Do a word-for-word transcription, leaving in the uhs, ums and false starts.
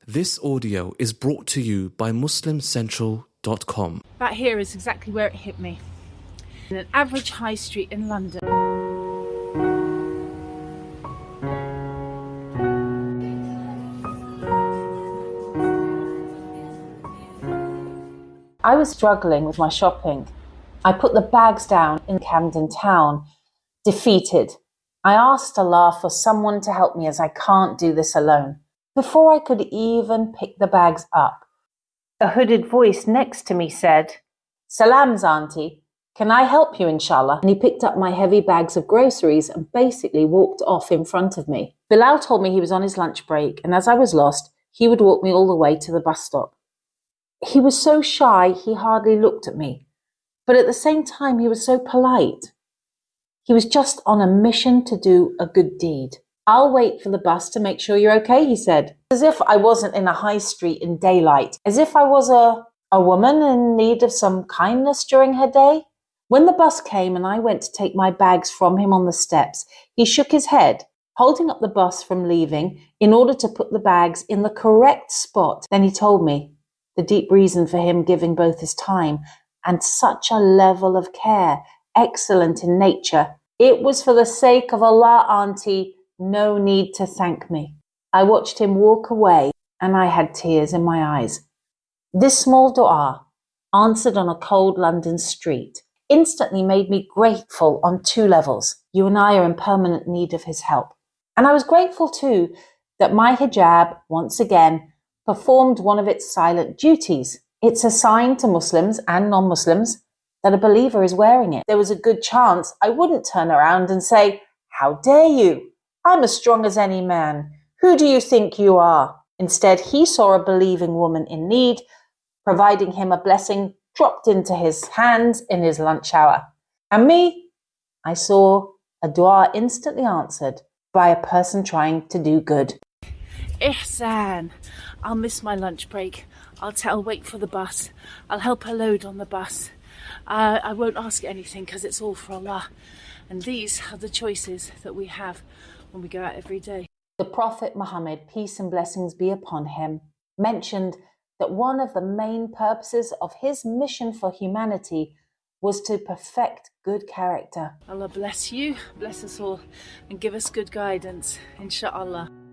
This audio is brought to you by muslim central dot com. That here is exactly where it hit me. In an average high street in London. I was struggling with my shopping. I put the bags down in Camden Town, defeated. I asked Allah for someone to help me as I can't do this alone. Before I could even pick the bags up, a hooded voice next to me said, "Salams, Auntie. Can I help you, inshallah?" And he picked up my heavy bags of groceries and basically walked off in front of me. Bilal told me he was on his lunch break, and as I was lost, he would walk me all the way to the bus stop. He was so shy, he hardly looked at me. But at the same time, he was so polite. He was just on a mission to do a good deed. "I'll wait for the bus to make sure you're okay," he said. As if I wasn't in a high street in daylight. As if I was a, a woman in need of some kindness during her day. When the bus came and I went to take my bags from him on the steps, he shook his head, holding up the bus from leaving in order to put the bags in the correct spot. Then he told me the deep reason for him giving both his time and such a level of care, excellent in nature. "It was for the sake of Allah, Auntie. No need to thank me." I watched him walk away and I had tears in my eyes. This small dua, answered on a cold London street, instantly made me grateful on two levels. You and I are in permanent need of his help. And I was grateful too that my hijab, once again, performed one of its silent duties. It's a sign to Muslims and non-Muslims that a believer is wearing it. There was a good chance I wouldn't turn around and say, "How dare you? I'm as strong as any man. Who do you think you are?" Instead, he saw a believing woman in need, providing him a blessing dropped into his hands in his lunch hour. And me, I saw a dua instantly answered by a person trying to do good. Ihsan. I'll miss my lunch break. I'll tell, wait for the bus. I'll help her load on the bus. Uh, I won't ask anything because it's all for Allah. And these are the choices that we have when we go out every day. The Prophet Muhammad, peace and blessings be upon him, mentioned that one of the main purposes of his mission for humanity was to perfect good character. Allah bless you, bless us all, and give us good guidance, inshallah.